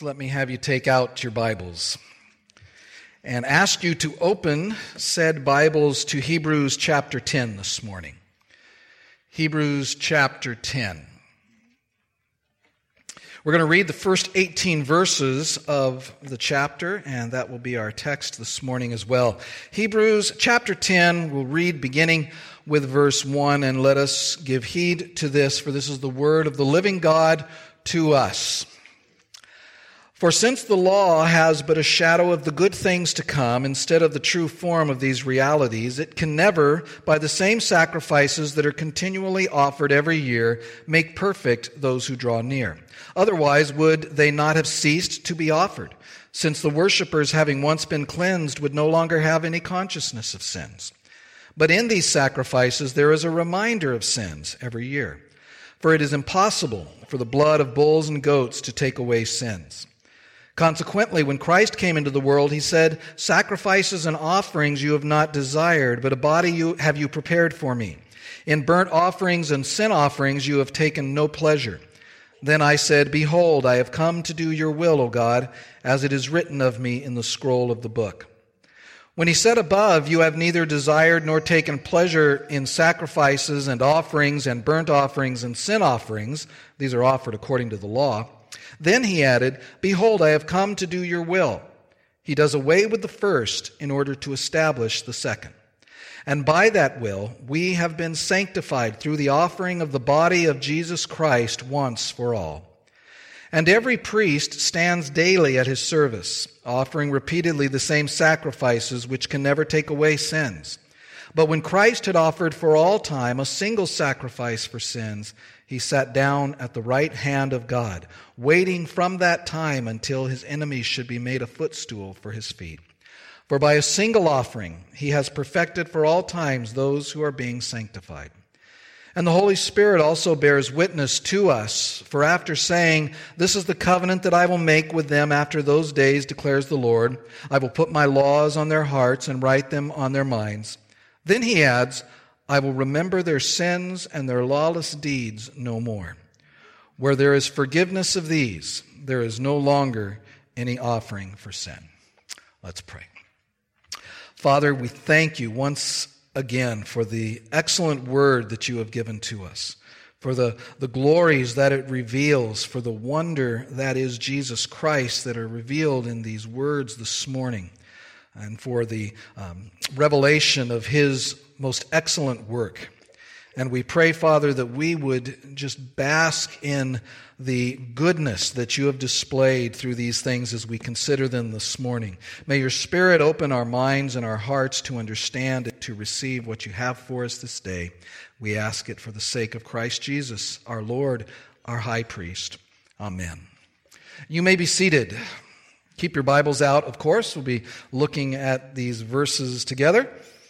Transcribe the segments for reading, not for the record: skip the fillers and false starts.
Let me have you take out your Bibles and ask you to open said Bibles to Hebrews chapter 10 this morning. Hebrews chapter 10. We're going to read the first 18 verses of the chapter, and that will be our text this morning as well. Hebrews chapter 10, we'll read beginning with verse 1, and let us give heed to this, for this is the word of the living God to us. For since the law has but a shadow of the good things to come instead of the true form of these realities, it can never, by the same sacrifices that are continually offered every year, make perfect those who draw near. Otherwise would they not have ceased to be offered, since the worshippers, having once been cleansed, would no longer have any consciousness of sins. But in these sacrifices there is a reminder of sins every year. For it is impossible for the blood of bulls and goats to take away sins. Consequently, when Christ came into the world, he said, "Sacrifices and offerings you have not desired, but a body have you prepared for me. In burnt offerings and sin offerings you have taken no pleasure." Then I said, "Behold, I have come to do your will, O God, as it is written of me in the scroll of the book." When he said above, "You have neither desired nor taken pleasure in sacrifices and offerings and burnt offerings and sin offerings," these are offered according to the law. Then he added, "Behold, I have come to do your will." He does away with the first in order to establish the second. And by that will, we have been sanctified through the offering of the body of Jesus Christ once for all. And every priest stands daily at his service, offering repeatedly the same sacrifices which can never take away sins. But when Christ had offered for all time a single sacrifice for sins, he sat down at the right hand of God, waiting from that time until his enemies should be made a footstool for his feet. For by a single offering he has perfected for all times those who are being sanctified. And the Holy Spirit also bears witness to us, for after saying, "This is the covenant that I will make with them after those days, declares the Lord. I will put my laws on their hearts and write them on their minds." Then he adds, "I will remember their sins and their lawless deeds no more. Where there is forgiveness of these, there is no longer any offering for sin." Let's pray. Father, we thank you once again for the excellent word that you have given to us, for the glories that it reveals, for the wonder that is Jesus Christ that are revealed in these words this morning, and for the revelation of his most excellent work. And we pray, Father, that we would just bask in the goodness that you have displayed through these things as we consider them this morning. May your Spirit open our minds and our hearts to understand and to receive what you have for us this day. We ask it for the sake of Christ Jesus, our Lord, our High Priest. Amen. You may be seated. Keep your Bibles out, of course. We'll be looking at these verses together.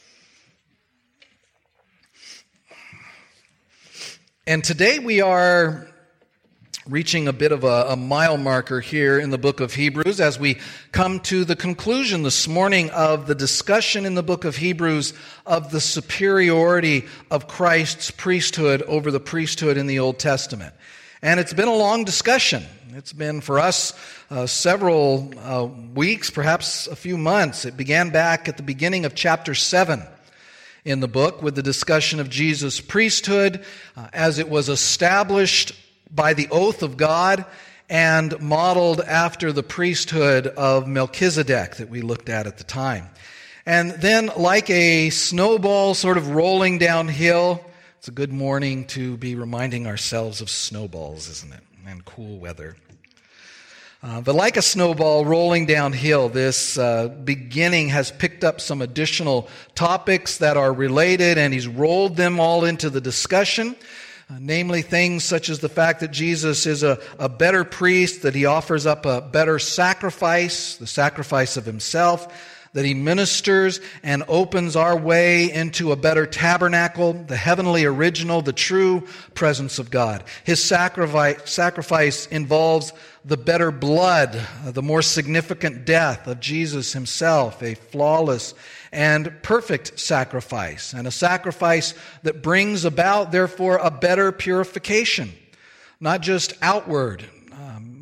And today we are reaching a bit of a mile marker here in the book of Hebrews as we come to the conclusion this morning of the discussion in the book of Hebrews of the superiority of Christ's priesthood over the priesthood in the Old Testament. And it's been a long discussion. It's been for us several weeks, perhaps a few months. It began back at the beginning of chapter 7 in the book with the discussion of Jesus' priesthood as it was established by the oath of God and modeled after the priesthood of Melchizedek that we looked at the time. And then like a snowball sort of rolling downhill, it's a good morning to be reminding ourselves of snowballs, isn't it? And cool weather. But like a snowball rolling downhill, this beginning has picked up some additional topics that are related, and he's rolled them all into the discussion, namely things such as the fact that Jesus is a better priest, that he offers up a better sacrifice, the sacrifice of himself, that he ministers and opens our way into a better tabernacle, the heavenly original, the true presence of God. His sacrifice involves the better blood, the more significant death of Jesus himself, a flawless and perfect sacrifice, and a sacrifice that brings about, therefore, a better purification, not just outward,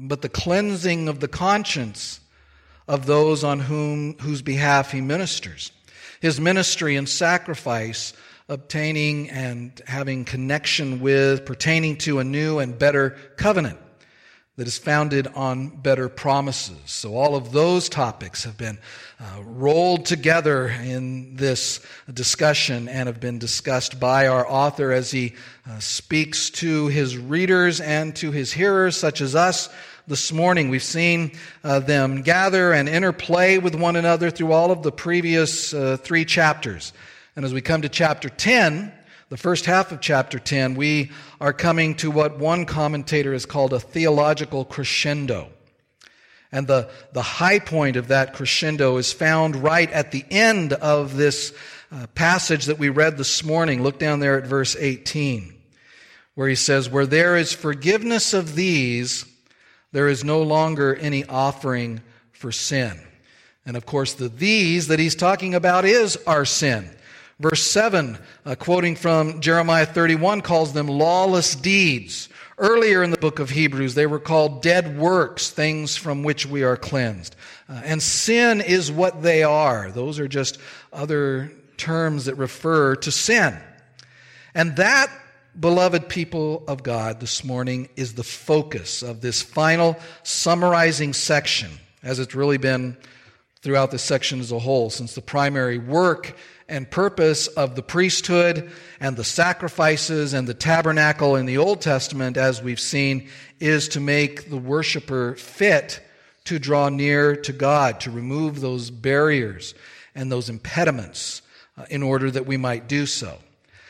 but the cleansing of the conscience of those on whose behalf he ministers. His ministry and sacrifice obtaining and having connection with, pertaining to a new and better covenant that is founded on better promises. So all of those topics have been rolled together in this discussion and have been discussed by our author as he speaks to his readers and to his hearers, such as us. This morning we've seen them gather and interplay with one another through all of the previous 3 chapters. And as we come to chapter 10, the first half of chapter 10, we are coming to what one commentator has called a theological crescendo. And the high point of that crescendo is found right at the end of this passage that we read this morning. Look down there at verse 18, where he says, "Where there is forgiveness of these, there is no longer any offering for sin." And of course, the these that he's talking about is our sin. Verse 7, quoting from Jeremiah 31, calls them lawless deeds. Earlier in the book of Hebrews, they were called dead works, things from which we are cleansed. And sin is what they are. Those are just other terms that refer to sin. And that, beloved people of God, this morning is the focus of this final summarizing section, as it's really been throughout this section as a whole, since the primary work and purpose of the priesthood and the sacrifices and the tabernacle in the Old Testament, as we've seen, is to make the worshiper fit to draw near to God, to remove those barriers and those impediments in order that we might do so.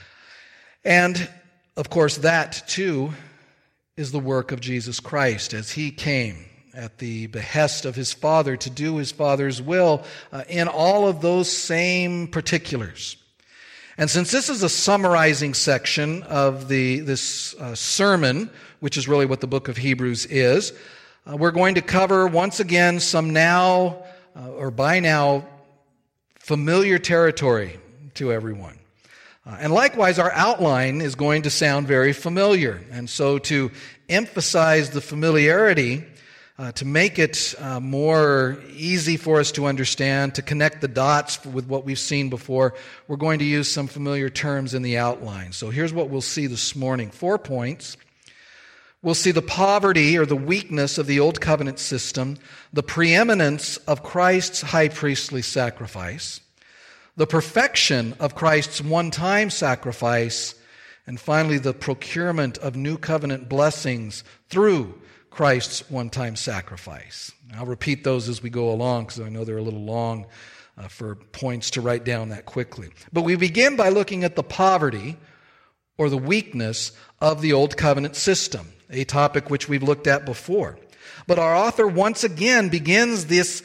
And, of course, that, too, is the work of Jesus Christ as he came at the behest of his Father to do his Father's will in all of those same particulars. And since this is a summarizing section of this sermon, which is really what the book of Hebrews is, we're going to cover once again some now, or by now, familiar territory to everyone. And likewise, our outline is going to sound very familiar. And so to emphasize the familiarity, to make it more easy for us to understand, to connect the dots with what we've seen before, we're going to use some familiar terms in the outline. So here's what we'll see this morning. 4 points. We'll see the poverty or the weakness of the Old Covenant system, the preeminence of Christ's high priestly sacrifice, the perfection of Christ's one-time sacrifice, and finally the procurement of new covenant blessings through Christ's one-time sacrifice. I'll repeat those as we go along because I know they're a little long for points to write down that quickly. But we begin by looking at the poverty or the weakness of the Old Covenant system, a topic which we've looked at before. But our author once again begins this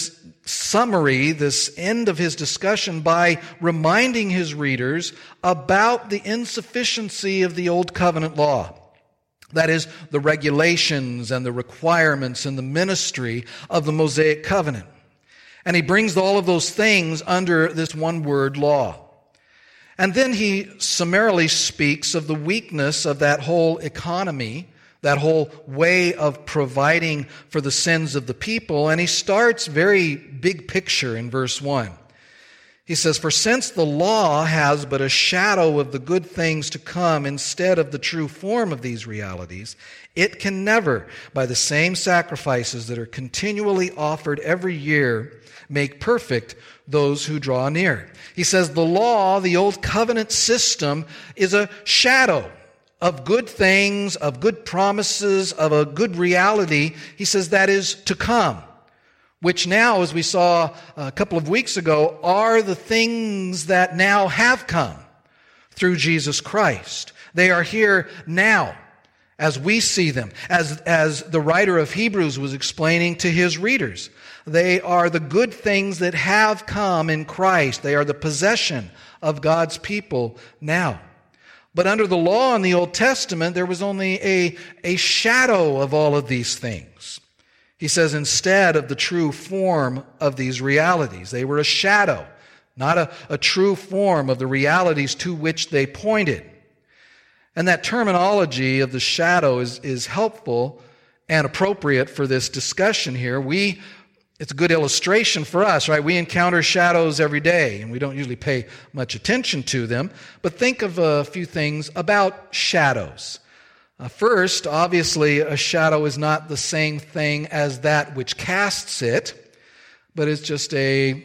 summary, this end of his discussion, by reminding his readers about the insufficiency of the Old Covenant law. That is, the regulations and the requirements and the ministry of the Mosaic covenant. And he brings all of those things under this one word, law. And then he summarily speaks of the weakness of that whole economy, that whole way of providing for the sins of the people. And he starts very big picture in verse 1. He says, "For since the law has but a shadow of the good things to come instead of the true form of these realities, it can never, by the same sacrifices that are continually offered every year, make perfect those who draw near." He says the law, the Old Covenant system, is a shadow of good things, of good promises, of a good reality. He says that is to come, which now, as we saw a couple of weeks ago, are the things that now have come through Jesus Christ. They are here now as we see them, as the writer of Hebrews was explaining to his readers. They are the good things that have come in Christ. They are the possession of God's people now. But under the law in the Old Testament, there was only a shadow of all of these things. He says instead of the true form of these realities. They were a shadow, not a true form of the realities to which they pointed. And that terminology of the shadow is helpful and appropriate for this discussion here. It's a good illustration for us, right? We encounter shadows every day, and we don't usually pay much attention to them. But think of a few things about shadows. First, obviously, a shadow is not the same thing as that which casts it, but it's just a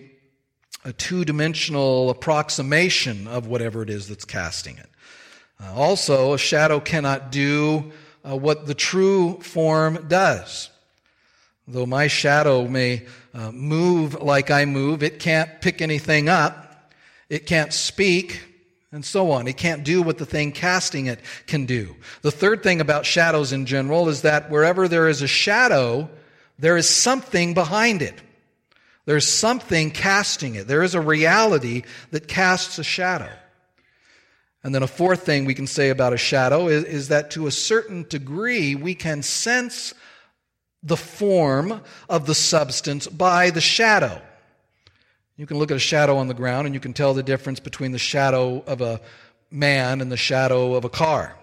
two-dimensional approximation of whatever it is that's casting it. Also, a shadow cannot do what the true form does. Though my shadow may move like I move, it can't pick anything up, it can't speak, and so on. It can't do what the thing casting it can do. The third thing about shadows in general is that wherever there is a shadow, there is something behind it. There's something casting it. There is a reality that casts a shadow. And then a fourth thing we can say about a shadow is that to a certain degree we can sense the form of the substance by the shadow. You can look at a shadow on the ground and you can tell the difference between the shadow of a man and the shadow of a car.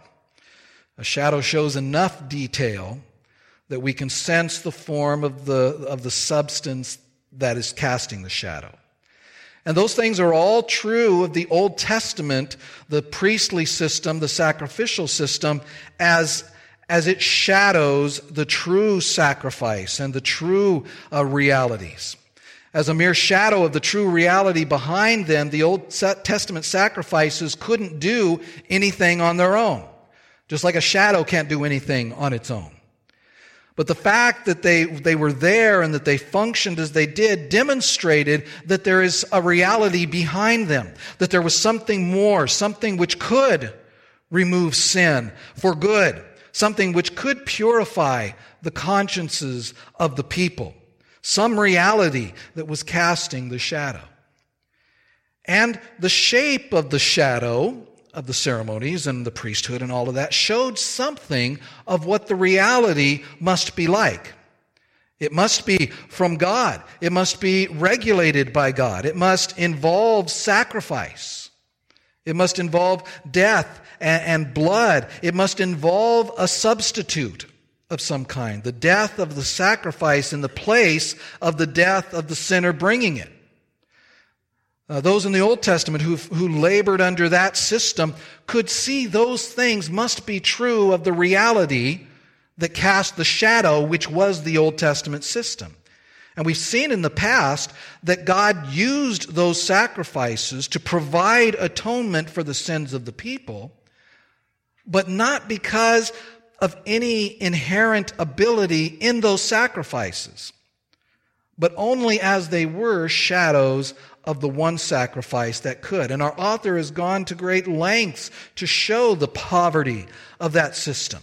A shadow shows enough detail that we can sense the form of the substance that is casting the shadow. And those things are all true of the Old Testament, the priestly system, the sacrificial system, as it shadows the true sacrifice and the true realities. As a mere shadow of the true reality behind them, the Old Testament sacrifices couldn't do anything on their own, just like a shadow can't do anything on its own. But the fact that they were there and that they functioned as they did demonstrated that there is a reality behind them, that there was something more, something which could remove sin for good, something which could purify the consciences of the people, some reality that was casting the shadow. And the shape of the shadow of the ceremonies and the priesthood and all of that showed something of what the reality must be like. It must be from God. It must be regulated by God. It must involve sacrifice. It must involve death and blood. It must involve a substitute of some kind, the death of the sacrifice in the place of the death of the sinner bringing it. Those in the Old Testament who labored under that system could see those things must be true of the reality that cast the shadow, which was the Old Testament system. And we've seen in the past that God used those sacrifices to provide atonement for the sins of the people, but not because of any inherent ability in those sacrifices, but only as they were shadows of the one sacrifice that could. And our author has gone to great lengths to show the poverty of that system.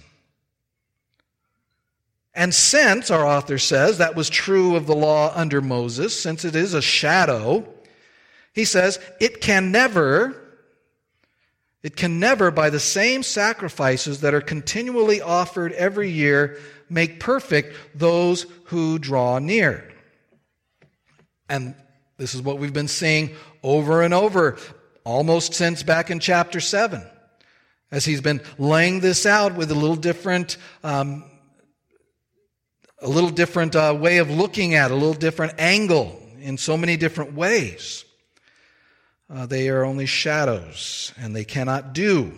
And since, our author says, that was true of the law under Moses, since it is a shadow, he says, it can never, by the same sacrifices that are continually offered every year, make perfect those who draw near. And this is what we've been seeing over and over, almost since back in chapter 7, as he's been laying this out with a little different way of looking at it, a little different angle in so many different ways. They are only shadows, and they cannot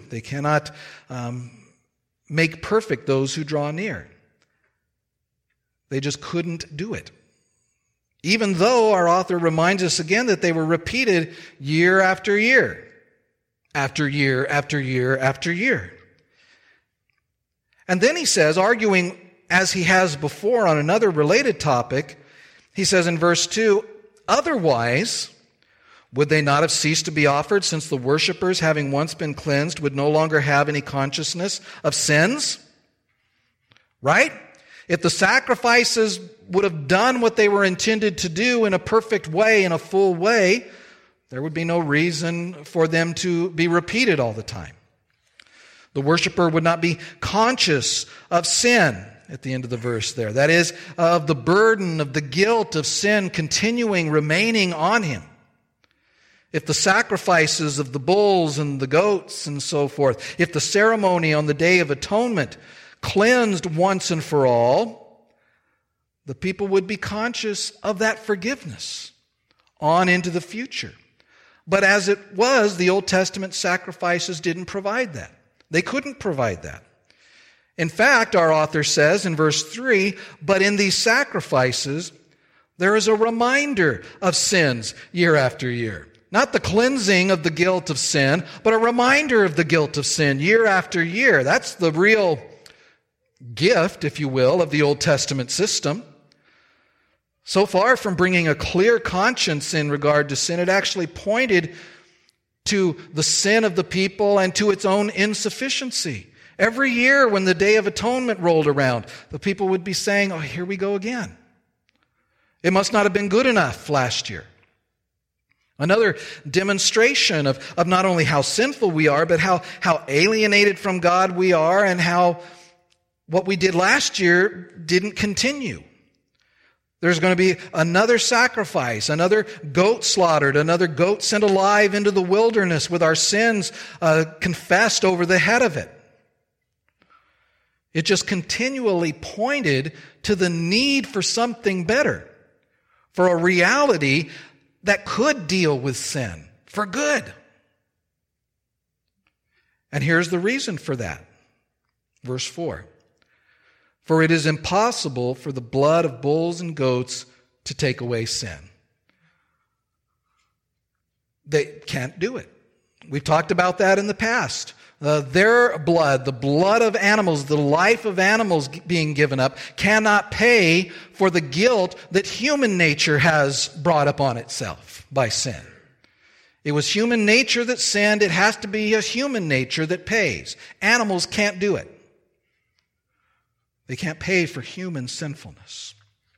make perfect those who draw near. They just couldn't do it. Even though our author reminds us again that they were repeated year after year, after year, after year, after year. And then he says, arguing as he has before on another related topic, he says in verse 2, otherwise, would they not have ceased to be offered, since the worshipers, having once been cleansed, would no longer have any consciousness of sins? Right? If the sacrifices would have done what they were intended to do in a perfect way, in a full way, there would be no reason for them to be repeated all the time. The worshiper would not be conscious of sin at the end of the verse there. That is, of the burden, of the guilt of sin remaining on him. If the sacrifices of the bulls and the goats and so forth, if the ceremony on the Day of Atonement cleansed once and for all, the people would be conscious of that forgiveness on into the future. But as it was, the Old Testament sacrifices didn't provide that. They couldn't provide that. In fact, our author says in verse 3, but in these sacrifices, there is a reminder of sins year after year. Not the cleansing of the guilt of sin, but a reminder of the guilt of sin year after year. That's the real gift, if you will, of the Old Testament system. So far from bringing a clear conscience in regard to sin, it actually pointed to the sin of the people and to its own insufficiency. Every year when the Day of Atonement rolled around, the people would be saying, oh, here we go again. It must not have been good enough last year. Another demonstration of not only how sinful we are, but how alienated from God we are, and how what we did last year didn't continue. There's going to be another sacrifice, another goat slaughtered, another goat sent alive into the wilderness with our sins confessed over the head of it. It just continually pointed to the need for something better, for a reality that could deal with sin for good. And here's the reason for that. Verse 4. For it is impossible for the blood of bulls and goats to take away sin. They can't do it. We've talked about that in the past. Their blood, the blood of animals, the life of animals being given up, cannot pay for the guilt that human nature has brought upon itself by sin. It was human nature that sinned. It has to be a human nature that pays. Animals can't do it. They can't pay for human sinfulness.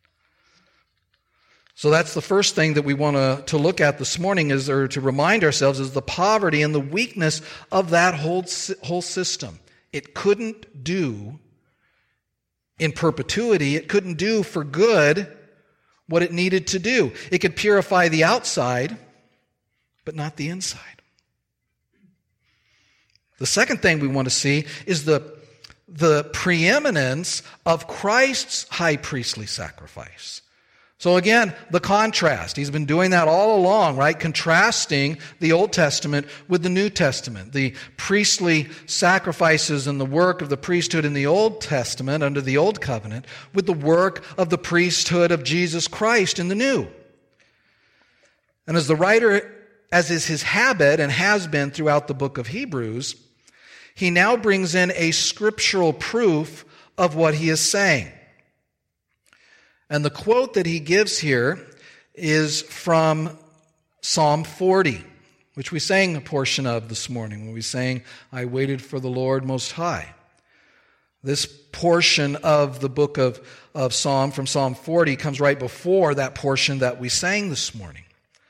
So that's the first thing that we want to look at this morning, or to remind ourselves, is the poverty and the weakness of that whole system. It couldn't do in perpetuity, it couldn't do for good what it needed to do. It could purify the outside, but not the inside. The second thing we want to see is the preeminence of Christ's high priestly sacrifice. So again, the contrast. He's been doing that all along, right? Contrasting the Old Testament with the New Testament. The priestly sacrifices and the work of the priesthood in the Old Testament under the Old Covenant with the work of the priesthood of Jesus Christ in the New. And as the writer, as is his habit and has been throughout the book of Hebrews, he now brings in a scriptural proof of what he is saying. And the quote that he gives here is from Psalm 40, which we sang a portion of this morning when we sang, I waited for the Lord Most High. This portion of the book of Psalm, from Psalm 40, comes right before that portion that we sang this morning.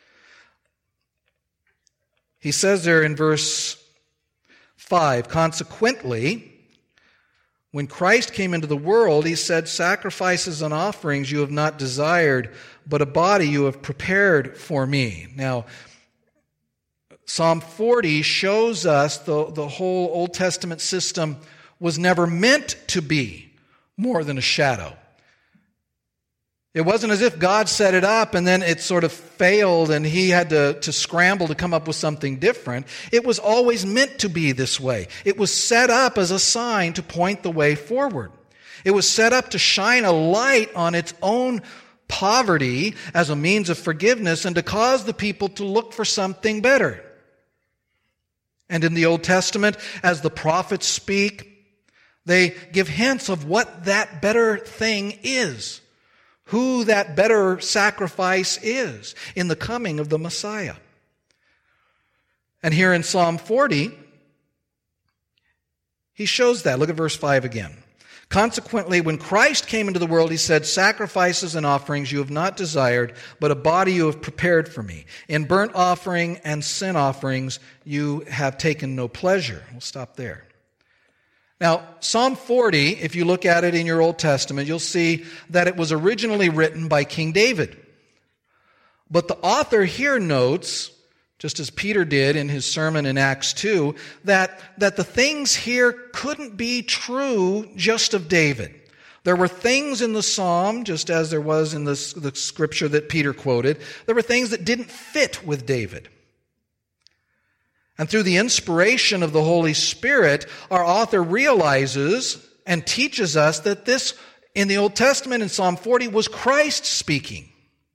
He says there in verse 5, consequently, when Christ came into the world, he said, sacrifices and offerings you have not desired, but a body you have prepared for me. Now, Psalm 40 shows us the whole Old Testament system was never meant to be more than a shadow. It wasn't as if God set it up and then it sort of failed and he had to scramble to come up with something different. It was always meant to be this way. It was set up as a sign to point the way forward. It was set up to shine a light on its own poverty as a means of forgiveness and to cause the people to look for something better. And in the Old Testament, as the prophets speak, they give hints of what that better thing is. Who that better sacrifice is in the coming of the Messiah. And here in Psalm 40, he shows that. Look at verse 5 again. Consequently, when Christ came into the world, he said, sacrifices and offerings you have not desired, but a body you have prepared for me. In burnt offering and sin offerings you have taken no pleasure. We'll stop there. Now, Psalm 40, if you look at it in your Old Testament, you'll see that it was originally written by King David. But the author here notes just as Peter did in his sermon in Acts 2, that the things here couldn't be true just of David. There were things in the psalm, just as there was in the scripture that Peter quoted, there were things that didn't fit with David. And through the inspiration of the Holy Spirit, our author realizes and teaches us that this, in the Old Testament, in Psalm 40, was Christ speaking.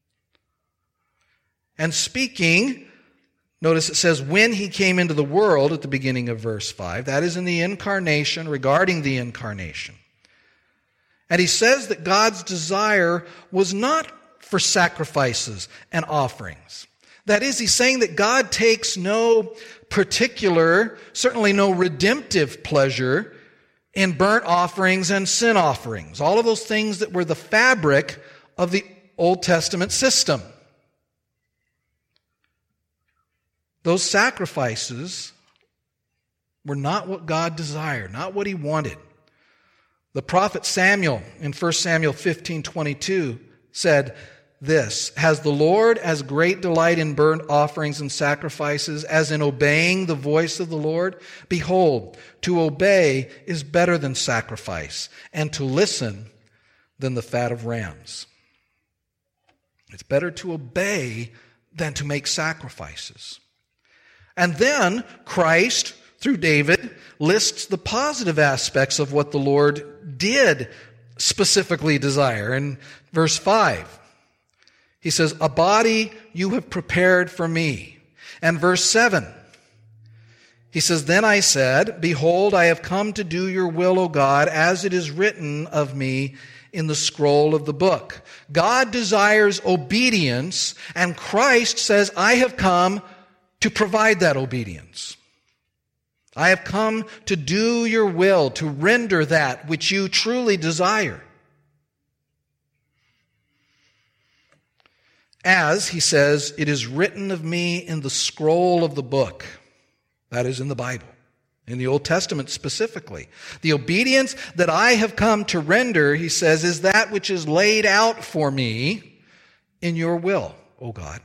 And speaking, notice it says, when he came into the world at the beginning of verse 5. That is in the incarnation, regarding the incarnation. And he says that God's desire was not for sacrifices and offerings. That is, he's saying that God takes no particular, certainly no redemptive pleasure in burnt offerings and sin offerings. All of those things that were the fabric of the Old Testament system. Those sacrifices were not what God desired, not what he wanted. The prophet Samuel in 1 Samuel 15:22 said this, "Has the Lord as great delight in burnt offerings and sacrifices as in obeying the voice of the Lord? Behold, to obey is better than sacrifice, and to listen than the fat of rams." It's better to obey than to make sacrifices. And then Christ, through David, lists the positive aspects of what the Lord did specifically desire. In verse 5, he says, "A body you have prepared for me." And verse 7, he says, "Then I said, behold, I have come to do your will, O God, as it is written of me in the scroll of the book." God desires obedience, and Christ says, I have come to provide that obedience. I have come to do your will, to render that which you truly desire. As, he says, it is written of me in the scroll of the book. That is in the Bible, in the Old Testament specifically. The obedience that I have come to render, he says, is that which is laid out for me in your will, O God.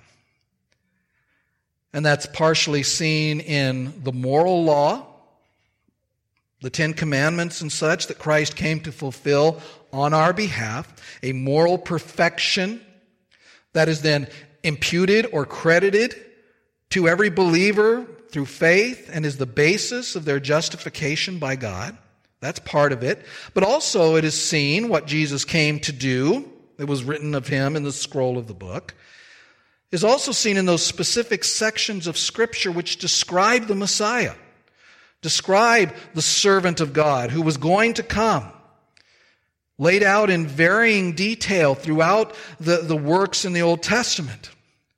And that's partially seen in the moral law, the Ten Commandments and such that Christ came to fulfill on our behalf, a moral perfection that is then imputed or credited to every believer through faith and is the basis of their justification by God. That's part of it. But also it is seen what Jesus came to do, that was written of him in the scroll of the book, is also seen in those specific sections of Scripture which describe the Messiah, describe the servant of God who was going to come, laid out in varying detail throughout the works in the Old Testament,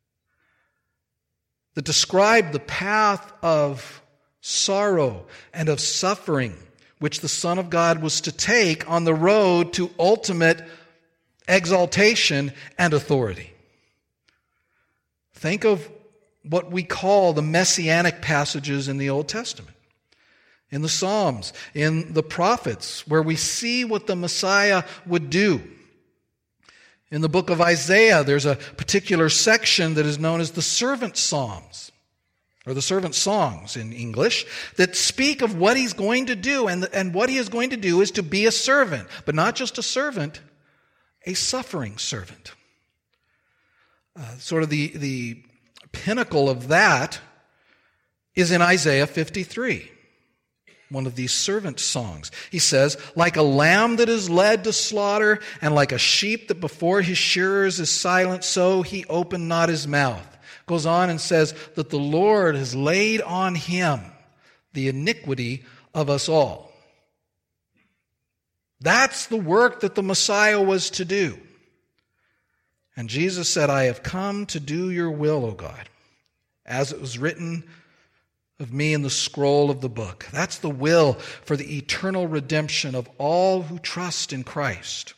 that describe the path of sorrow and of suffering which the Son of God was to take on the road to ultimate exaltation and authority. Think of what we call the messianic passages in the Old Testament, in the Psalms, in the prophets, where we see what the Messiah would do. In the book of Isaiah, there's a particular section that is known as the servant psalms, or the servant songs in English, that speak of what he's going to do. And what he is going to do is to be a servant, but not just a servant, a suffering servant. Sort of the pinnacle of that is in Isaiah 53, one of these servant songs. He says, "Like a lamb that is led to slaughter, and like a sheep that before his shearers is silent, so he opened not his mouth." Goes on and says that the Lord has laid on him the iniquity of us all. That's the work that the Messiah was to do. And Jesus said, "I have come to do your will, O God, as it was written of me in the scroll of the book." That's the will for the eternal redemption of all who trust in Christ.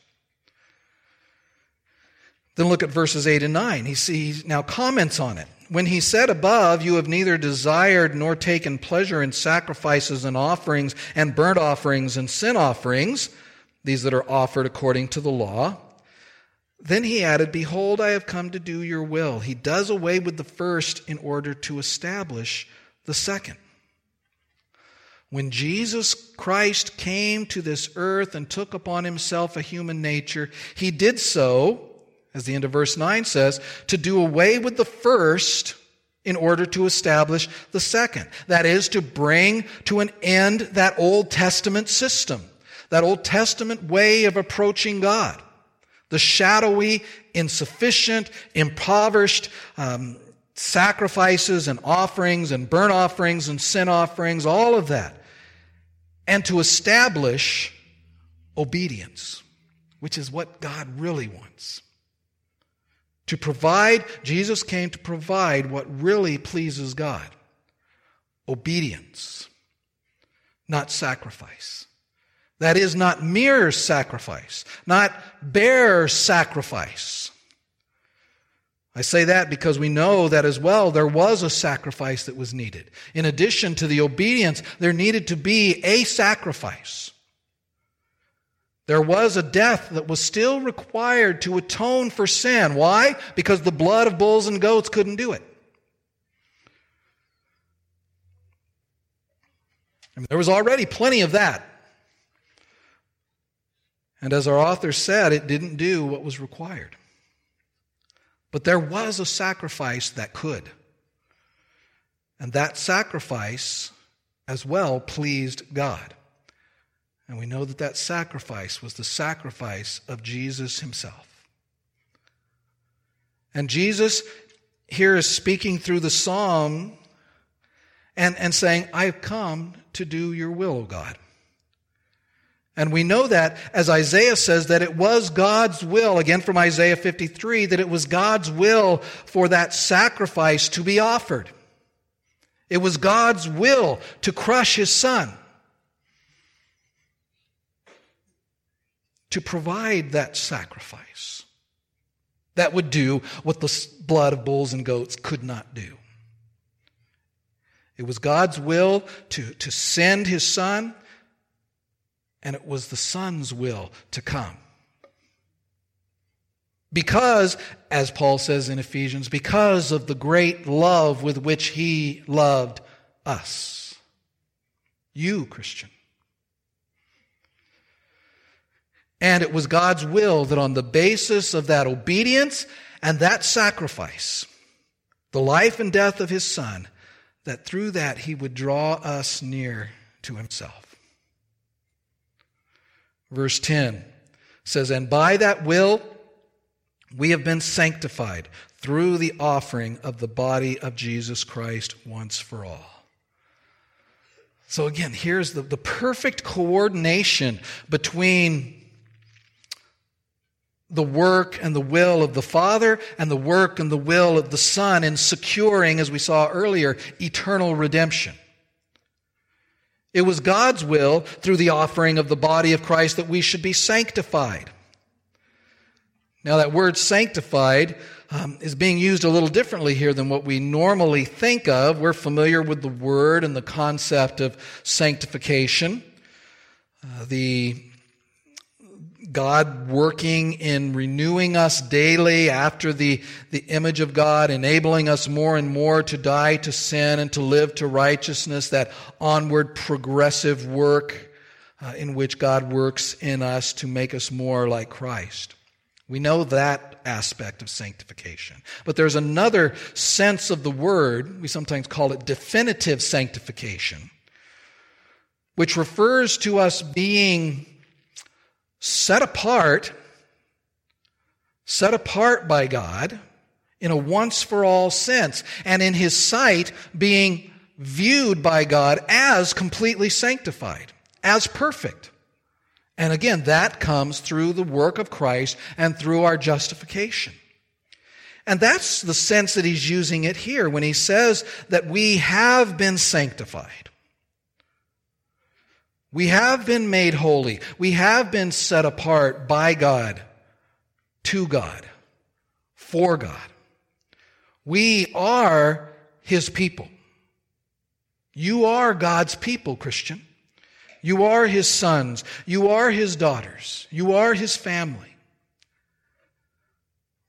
Then look at verses 8 and 9. He now comments on it. "When he said above, you have neither desired nor taken pleasure in sacrifices and offerings and burnt offerings and sin offerings, these that are offered according to the law, Then he added, "Behold, I have come to do your will." He does away with the first in order to establish the second. When Jesus Christ came to this earth and took upon himself a human nature, he did so, as the end of verse 9 says, to do away with the first in order to establish the second. That is, to bring to an end that Old Testament system, that Old Testament way of approaching God. The shadowy, insufficient, impoverished sacrifices and offerings and burnt offerings and sin offerings, all of that. And to establish obedience, which is what God really wants. To provide, Jesus came to provide what really pleases God. Obedience, not sacrifice. That is, not mere sacrifice, not bare sacrifice. I say that because we know that as well there was a sacrifice that was needed. In addition to the obedience, there needed to be a sacrifice. There was a death that was still required to atone for sin. Why? Because the blood of bulls and goats couldn't do it. There was already plenty of that. And as our author said, it didn't do what was required. But there was a sacrifice that could. And that sacrifice as well pleased God. And we know that that sacrifice was the sacrifice of Jesus himself. And Jesus here is speaking through the psalm and saying, "I have come to do your will, O God." And we know that, as Isaiah says, that it was God's will, again from Isaiah 53, that it was God's will for that sacrifice to be offered. It was God's will to crush his Son, to provide that sacrifice that would do what the blood of bulls and goats could not do. It was God's will to send his Son, and it was the Son's will to come. Because, as Paul says in Ephesians, because of the great love with which he loved us. You, Christian. And it was God's will that on the basis of that obedience and that sacrifice, the life and death of his Son, that through that he would draw us near to himself. Verse 10 says, "And by that will we have been sanctified through the offering of the body of Jesus Christ once for all." So again, here's the perfect coordination between the work and the will of the Father and the work and the will of the Son in securing, as we saw earlier, eternal redemption. It was God's will, through the offering of the body of Christ, that we should be sanctified. Now, that word sanctified is being used a little differently here than what we normally think of. We're familiar with the word and the concept of sanctification. The God working in renewing us daily after the image of God, enabling us more and more to die to sin and to live to righteousness, that onward progressive work in which God works in us to make us more like Christ. We know that aspect of sanctification. But there's another sense of the word, we sometimes call it definitive sanctification, which refers to us being set apart by God in a once-for-all sense, and in his sight being viewed by God as completely sanctified, as perfect. And again, that comes through the work of Christ and through our justification. And that's the sense that he's using it here when he says that we have been sanctified. We have been made holy. We have been set apart by God, to God, for God. We are his people. You are God's people, Christian. You are his sons. You are his daughters. You are his family.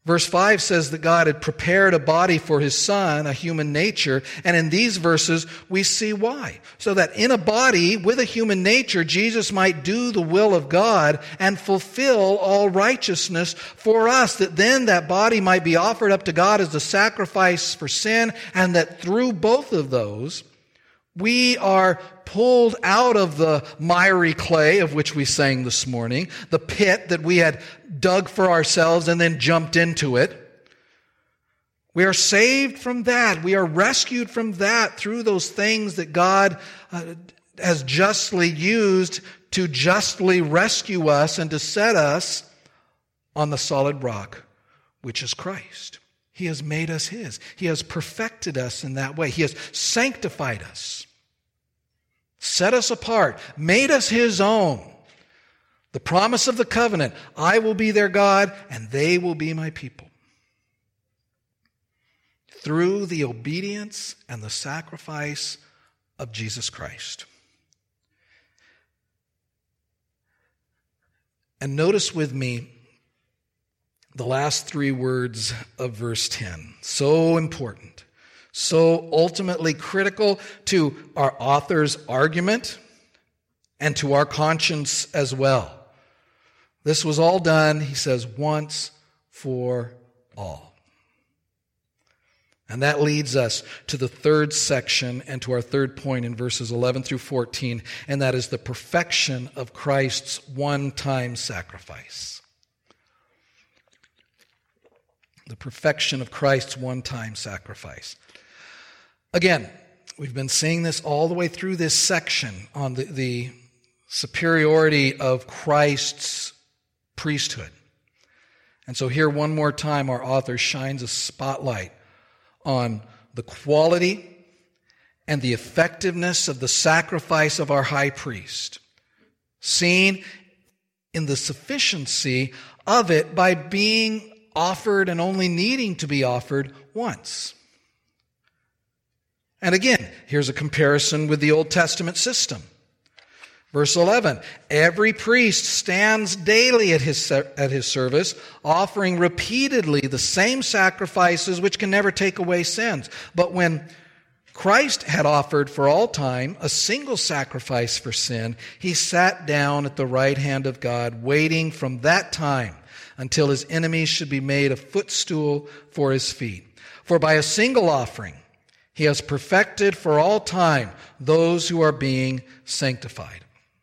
Verse 5 says that God had prepared a body for His Son, a human nature, and in these verses we see why. So that in a body with a human nature, Jesus might do the will of God and fulfill all righteousness for us, that then that body might be offered up to God as a sacrifice for sin, and that through both of those, we are pulled out of the miry clay of which we sang this morning, the pit that we had dug for ourselves and then jumped into it. We are saved from that. We are rescued from that through those things that God has justly used to justly rescue us and to set us on the solid rock, which is Christ. He has made us His. He has perfected us in that way. He has sanctified us, set us apart, made us His own. The promise of the covenant, I will be their God and they will be my people. Through the obedience and the sacrifice of Jesus Christ. And notice with me the last three words of verse 10. So important. So ultimately critical to our author's argument and to our conscience as well. This was all done, he says, once for all. And that leads us to the third section and to our third point in verses 11 through 14, and that is the perfection of Christ's one-time sacrifice. The perfection of Christ's one-time sacrifice. Again, we've been seeing this all the way through this section on the superiority of Christ's priesthood. And so here one more time our author shines a spotlight on the quality and the effectiveness of the sacrifice of our high priest, seen in the sufficiency of it by being offered and only needing to be offered once. And again, here's a comparison with the Old Testament system. Verse 11, every priest stands daily at his service, offering repeatedly the same sacrifices which can never take away sins. But when Christ had offered for all time a single sacrifice for sin, He sat down at the right hand of God, waiting from that time until His enemies should be made a footstool for His feet. For by a single offering, He has perfected for all time those who are being sanctified.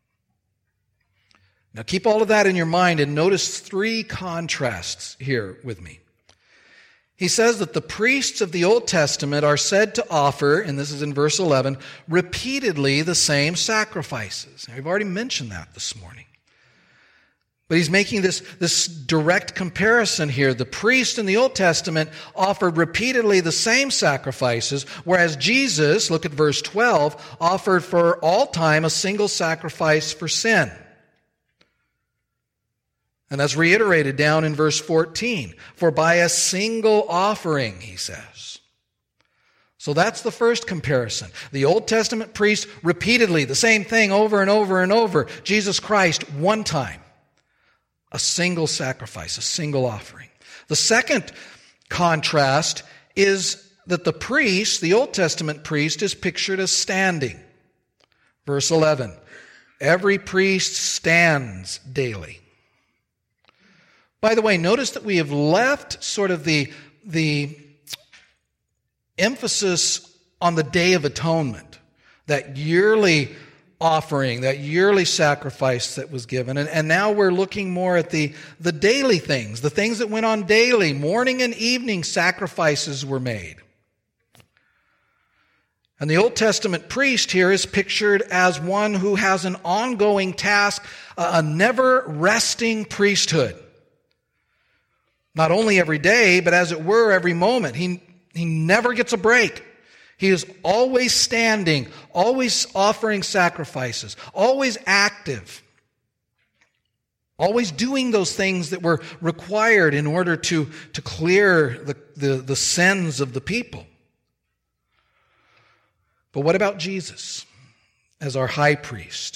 Now keep all of that in your mind and notice three contrasts here with me. He says that the priests of the Old Testament are said to offer, and this is in verse 11, repeatedly the same sacrifices. Now, we've already mentioned that this morning. But he's making this direct comparison here. The priests in the Old Testament offered repeatedly the same sacrifices, whereas Jesus, look at verse 12, offered for all time a single sacrifice for sin. And that's reiterated down in verse 14. For by a single offering, he says. So that's the first comparison. The Old Testament priests repeatedly, the same thing over and over and over. Jesus Christ, one time. A single sacrifice, a single offering. The second contrast is that the priest, the Old Testament priest, is pictured as standing. Verse 11, every priest stands daily. By the way, notice that we have left sort of the emphasis on the Day of Atonement, that yearly offering, that yearly sacrifice that was given. And now we're looking more at the daily things, the things that went on daily. Morning and evening sacrifices were made. And the Old Testament priest here is pictured as one who has an ongoing task, a never-resting priesthood. Not only every day, but as it were, every moment. He never gets a break. He is always standing, always offering sacrifices, always active, always doing those things that were required in order to clear the sins of the people. But what about Jesus as our high priest?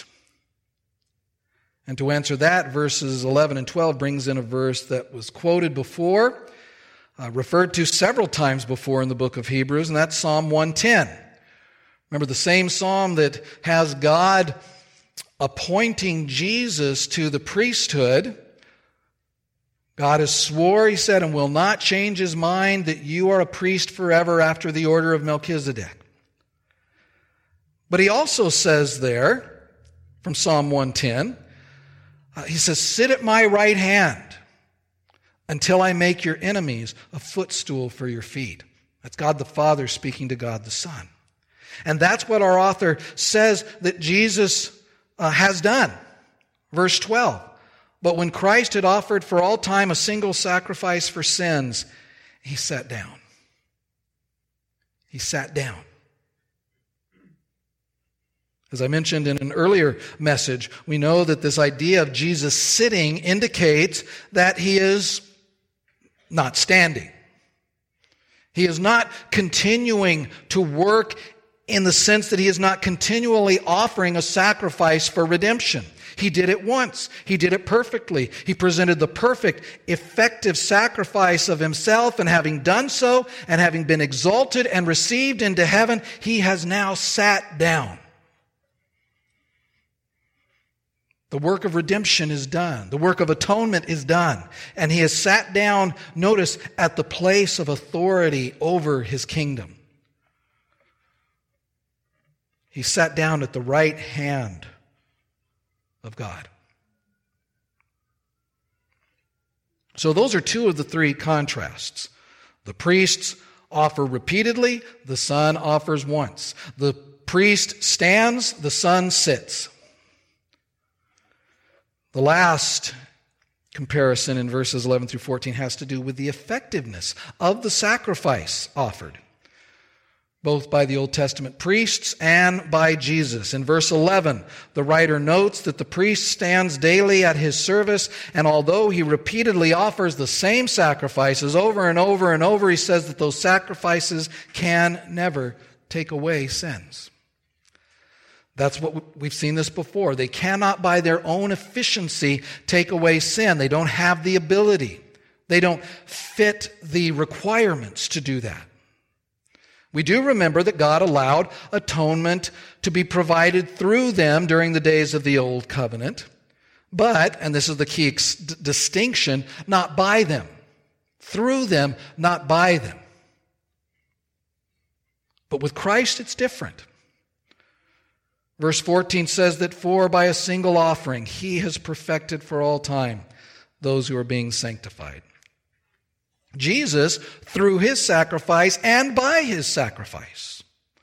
And to answer that, verses 11 and 12 brings in a verse that was quoted before, referred to several times before in the book of Hebrews, and that's Psalm 110. Remember, the same psalm that has God appointing Jesus to the priesthood. God has swore, he said, and will not change his mind that you are a priest forever after the order of Melchizedek. But he also says there, from Psalm 110, he says, sit at my right hand until I make your enemies a footstool for your feet. That's God the Father speaking to God the Son. And that's what our author says that Jesus has done. Verse 12. But when Christ had offered for all time a single sacrifice for sins, he sat down. He sat down. As I mentioned in an earlier message, we know that this idea of Jesus sitting indicates that he is not standing. He is not continuing to work in the sense that he is not continually offering a sacrifice for redemption. He did it once. He did it perfectly. He presented the perfect, effective sacrifice of himself, and having done so, and having been exalted and received into heaven, he has now sat down. The work of redemption is done. The work of atonement is done. And he has sat down, notice, at the place of authority over his kingdom. He sat down at the right hand of God. So those are two of the three contrasts. The priests offer repeatedly, the Son offers once. The priest stands, the Son sits. The last comparison in verses 11 through 14 has to do with the effectiveness of the sacrifice offered, both by the Old Testament priests and by Jesus. In verse 11, the writer notes that the priest stands daily at his service, and although he repeatedly offers the same sacrifices over and over and over, he says that those sacrifices can never take away sins. That's what we've seen this before. They cannot by their own efficiency take away sin. They don't have the ability. They don't fit the requirements to do that. We do remember that God allowed atonement to be provided through them during the days of the Old Covenant, but, and this is the key distinction, not by them. Through them, not by them. But with Christ, it's different. Verse 14 says that for by a single offering, he has perfected for all time those who are being sanctified. Jesus, through his sacrifice and by his sacrifice,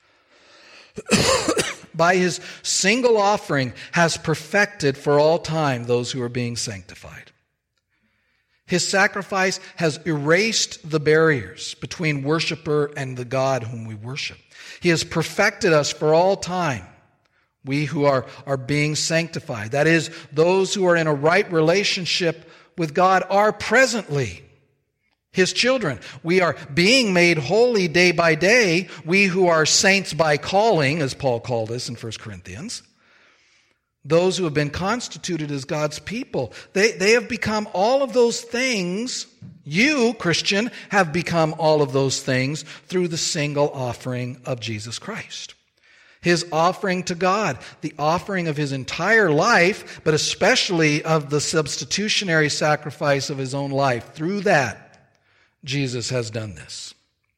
by his single offering, has perfected for all time those who are being sanctified. His sacrifice has erased the barriers between worshiper and the God whom we worship. He has perfected us for all time, we who are being sanctified. That is, those who are in a right relationship with God are presently his children. We are being made holy day by day, we who are saints by calling, as Paul called us in 1 Corinthians. Those who have been constituted as God's people, they have become all of those things. You, Christian, have become all of those things through the single offering of Jesus Christ. His offering to God, the offering of his entire life, but especially of the substitutionary sacrifice of his own life. Through that, Jesus has done this.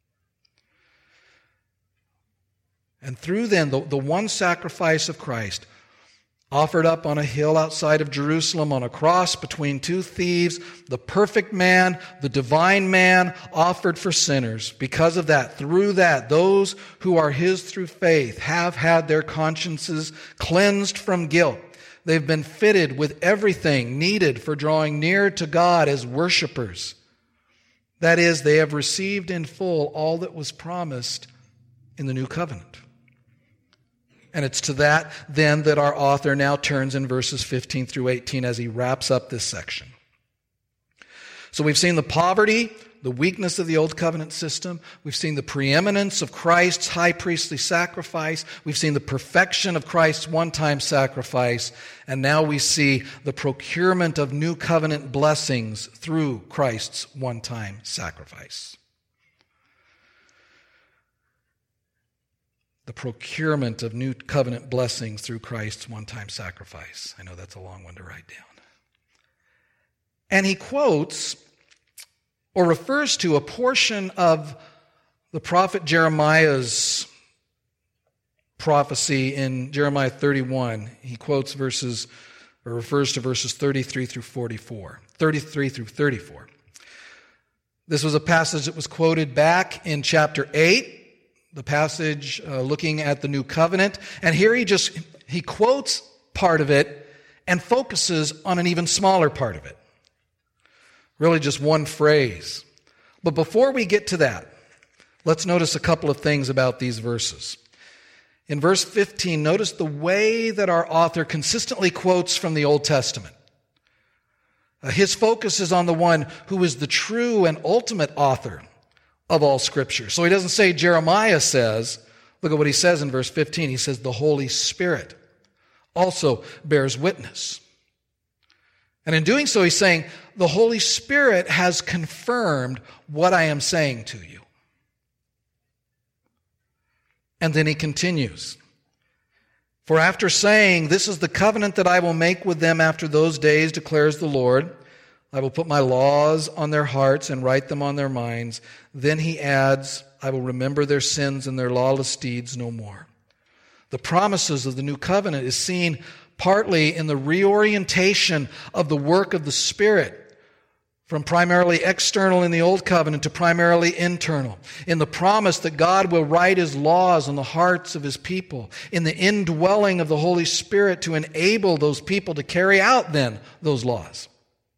And through then, the one sacrifice of Christ, offered up on a hill outside of Jerusalem on a cross between two thieves, the perfect man, the divine man, offered for sinners. Because of that, through that, those who are his through faith have had their consciences cleansed from guilt. They've been fitted with everything needed for drawing near to God as worshipers. That is, they have received in full all that was promised in the new covenant. And it's to that, then, that our author now turns in verses 15 through 18 as he wraps up this section. So we've seen the poverty, the weakness of the old covenant system. We've seen the preeminence of Christ's high priestly sacrifice. We've seen the perfection of Christ's one-time sacrifice. And now we see the procurement of new covenant blessings through Christ's one-time sacrifice. The procurement of new covenant blessings through Christ's one-time sacrifice. I know that's a long one to write down. And he quotes or refers to a portion of the prophet Jeremiah's prophecy in Jeremiah 31. He quotes refers to verses 33 through 34. 33 through 34. This was a passage that was quoted back in chapter 8. The passage looking at the new covenant. And here he quotes part of it and focuses on an even smaller part of it. Really just one phrase. But before we get to that, let's notice a couple of things about these verses. In verse 15, notice the way that our author consistently quotes from the Old Testament. His focus is on the one who is the true and ultimate author of all Scripture. So he doesn't say Jeremiah says. Look at what he says in verse 15. He says the Holy Spirit also bears witness. And in doing so, he's saying the Holy Spirit has confirmed what I am saying to you. And then he continues. For after saying, this is the covenant that I will make with them after those days, declares the Lord. I will put my laws on their hearts and write them on their minds. Then he adds, I will remember their sins and their lawless deeds no more. The promises of the new covenant is seen partly in the reorientation of the work of the Spirit from primarily external in the old covenant to primarily internal. In the promise that God will write His laws on the hearts of His people. In the indwelling of the Holy Spirit to enable those people to carry out then those laws.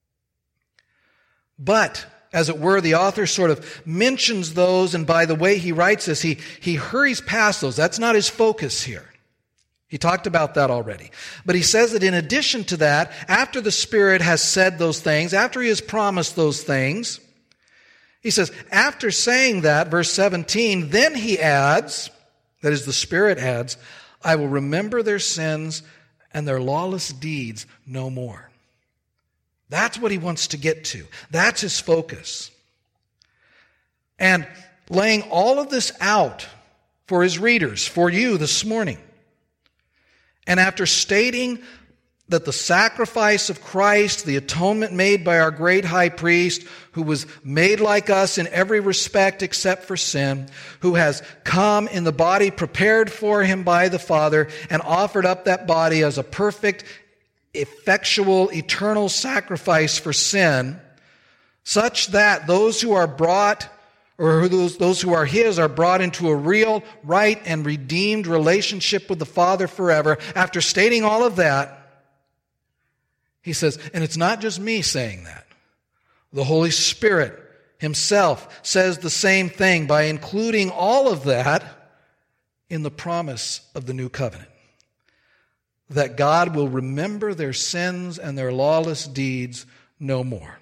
But, as it were, the author sort of mentions those, and by the way he writes this, he hurries past those. That's not his focus here. He talked about that already. But he says that in addition to that, after the Spirit has said those things, after He has promised those things, he says, after saying that, verse 17, then he adds, that is, the Spirit adds, I will remember their sins and their lawless deeds no more. That's what he wants to get to. That's his focus. And laying all of this out for his readers, for you this morning, and after stating that the sacrifice of Christ, the atonement made by our great high priest, who was made like us in every respect except for sin, who has come in the body prepared for him by the Father and offered up that body as a perfect, effectual, eternal sacrifice for sin, such that those who are brought, or those who are His, are brought into a real, right, and redeemed relationship with the Father forever. After stating all of that, he says, and it's not just me saying that. The Holy Spirit Himself says the same thing by including all of that in the promise of the new covenant. That God will remember their sins and their lawless deeds no more.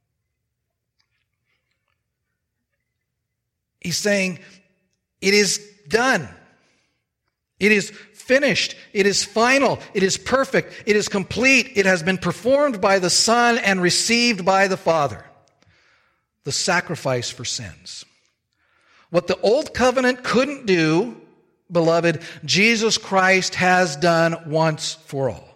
He's saying, it is done. It is finished. It is final. It is perfect. It is complete. It has been performed by the Son and received by the Father. The sacrifice for sins. What the old covenant couldn't do, beloved, Jesus Christ has done once for all.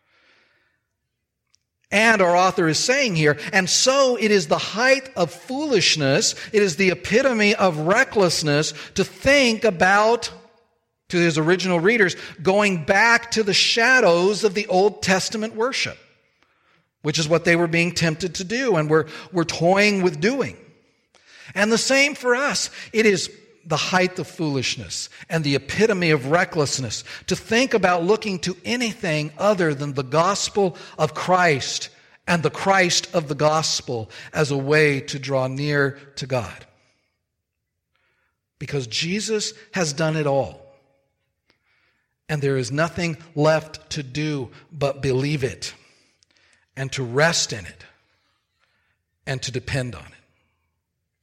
And our author is saying here, and so it is the height of foolishness, it is the epitome of recklessness to think about, to his original readers, going back to the shadows of the Old Testament worship, which is what they were being tempted to do and were toying with doing. And the same for us. It is the height of foolishness and the epitome of recklessness to think about looking to anything other than the gospel of Christ and the Christ of the gospel as a way to draw near to God. Because Jesus has done it all. And there is nothing left to do but believe it and to rest in it and to depend on it.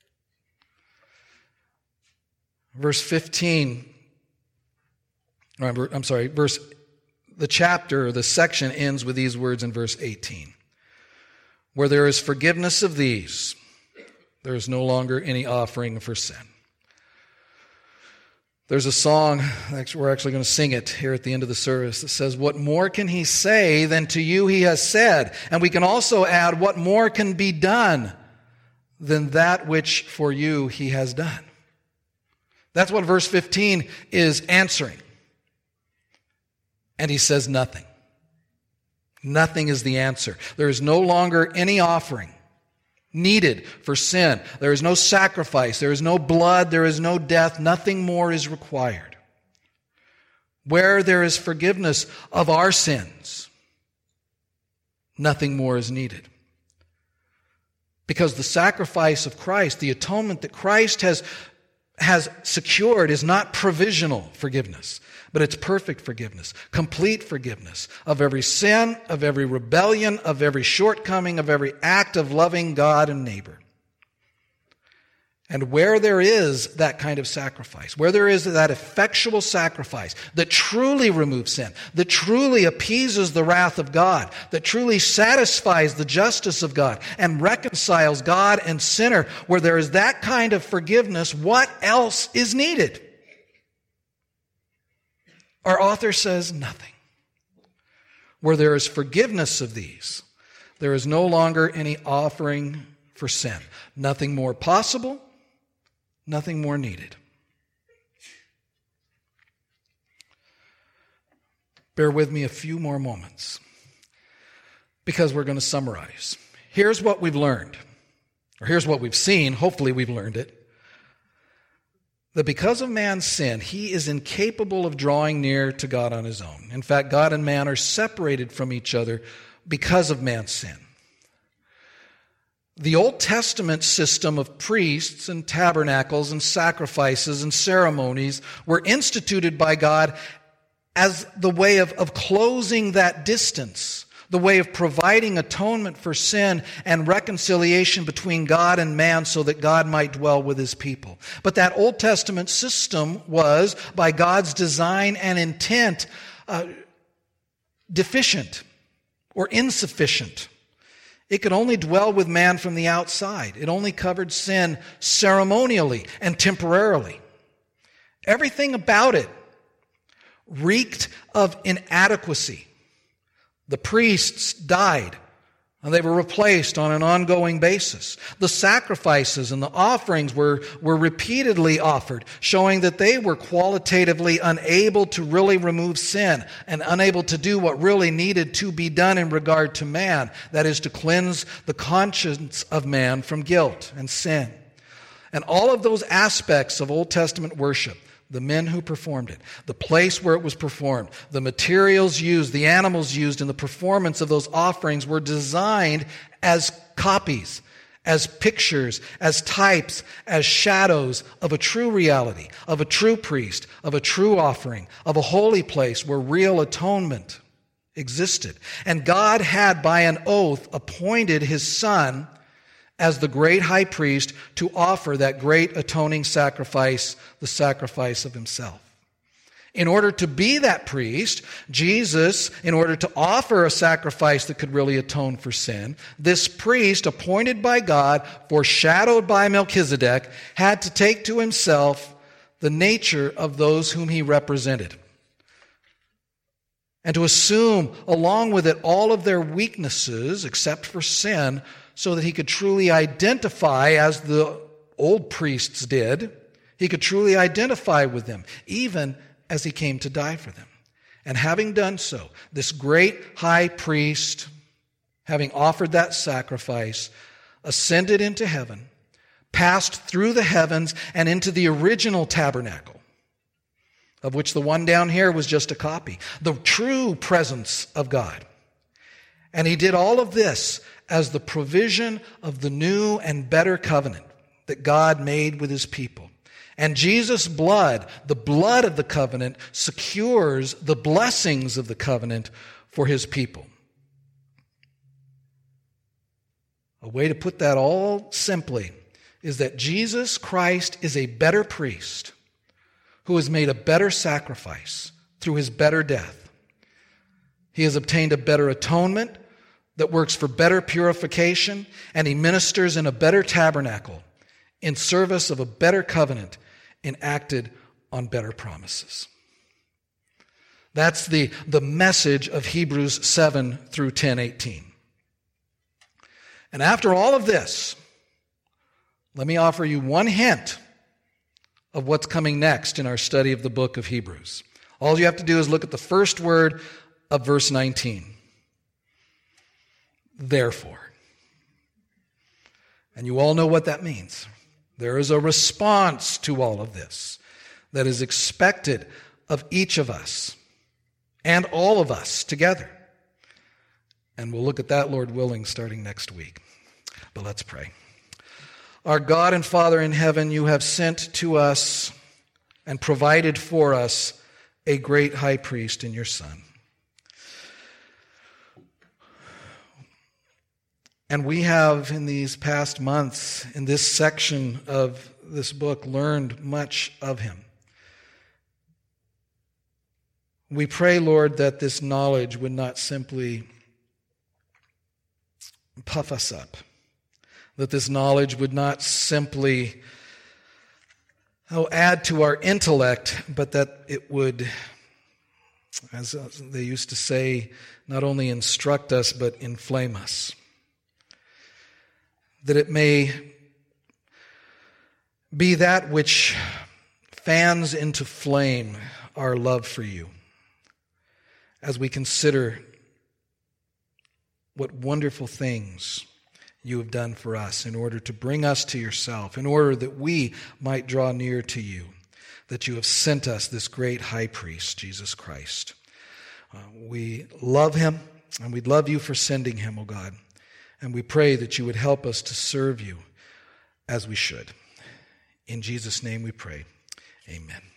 Verse 15, the chapter, the section ends with these words in verse 18. Where there is forgiveness of these, there is no longer any offering for sin. There's a song, we're actually going to sing it here at the end of the service, that says, "What more can he say than to you he has said?" And we can also add, "What more can be done than that which for you he has done?" That's what verse 15 is answering. And he says nothing. Nothing is the answer. There is no longer any offering needed for sin. There is no sacrifice. There is no blood. There is no death. Nothing more is required. Where there is forgiveness of our sins, nothing more is needed. Because the sacrifice of Christ, the atonement that Christ has secured, is not provisional forgiveness, but it's perfect forgiveness, complete forgiveness of every sin, of every rebellion, of every shortcoming, of every act of loving God and neighbor. And where there is that kind of sacrifice, where there is that effectual sacrifice that truly removes sin, that truly appeases the wrath of God, that truly satisfies the justice of God and reconciles God and sinner, where there is that kind of forgiveness, what else is needed? Our author says nothing. Where there is forgiveness of these, there is no longer any offering for sin. Nothing more possible, nothing more needed. Bear with me a few more moments, because we're going to summarize. Here's what we've learned, or here's what we've seen. Hopefully we've learned it. That because of man's sin, he is incapable of drawing near to God on his own. In fact, God and man are separated from each other because of man's sin. The Old Testament system of priests and tabernacles and sacrifices and ceremonies were instituted by God as the way of closing that distance, the way of providing atonement for sin and reconciliation between God and man so that God might dwell with his people. But that Old Testament system was, by God's design and intent, deficient or insufficient. It could only dwell with man from the outside. It only covered sin ceremonially and temporarily. Everything about it reeked of inadequacy. The priests died, and they were replaced on an ongoing basis. The sacrifices and the offerings were repeatedly offered, showing that they were qualitatively unable to really remove sin and unable to do what really needed to be done in regard to man, that is, to cleanse the conscience of man from guilt and sin. And all of those aspects of Old Testament worship, the men who performed it, the place where it was performed, the materials used, the animals used in the performance of those offerings were designed as copies, as pictures, as types, as shadows of a true reality, of a true priest, of a true offering, of a holy place where real atonement existed. And God had, by an oath, appointed his Son as the great high priest to offer that great atoning sacrifice, the sacrifice of himself. In order to be that priest, Jesus, in order to offer a sacrifice that could really atone for sin, this priest appointed by God, foreshadowed by Melchizedek, had to take to himself the nature of those whom he represented, and to assume along with it all of their weaknesses except for sin, so that he could truly identify, as the old priests did, he could truly identify with them, even as he came to die for them. And having done so, this great high priest, having offered that sacrifice, ascended into heaven, passed through the heavens and into the original tabernacle, of which the one down here was just a copy, the true presence of God. And he did all of this as the provision of the new and better covenant that God made with his people. And Jesus' blood, the blood of the covenant, secures the blessings of the covenant for his people. A way to put that all simply is that Jesus Christ is a better priest who has made a better sacrifice through his better death. He has obtained a better atonement that works for better purification, and he ministers in a better tabernacle in service of a better covenant enacted on better promises. That's the message of Hebrews 7 through 10:18. And after all of this, let me offer you one hint of what's coming next in our study of the book of Hebrews. All you have to do is look at the first word of verse 19. Therefore. And you all know what that means. There is a response to all of this that is expected of each of us and all of us together. And we'll look at that, Lord willing, starting next week. But let's pray. Our God and Father in heaven, you have sent to us and provided for us a great high priest in your Son. And we have, in these past months, in this section of this book, learned much of him. We pray, Lord, that this knowledge would not simply puff us up, that this knowledge would not simply add to our intellect, but that it would, as they used to say, not only instruct us, but inflame us. That it may be that which fans into flame our love for you as we consider what wonderful things you have done for us in order to bring us to yourself, in order that we might draw near to you, that you have sent us this great high priest, Jesus Christ. We love him, and we love you for sending him, O God. And we pray that you would help us to serve you as we should. In Jesus' name we pray. Amen.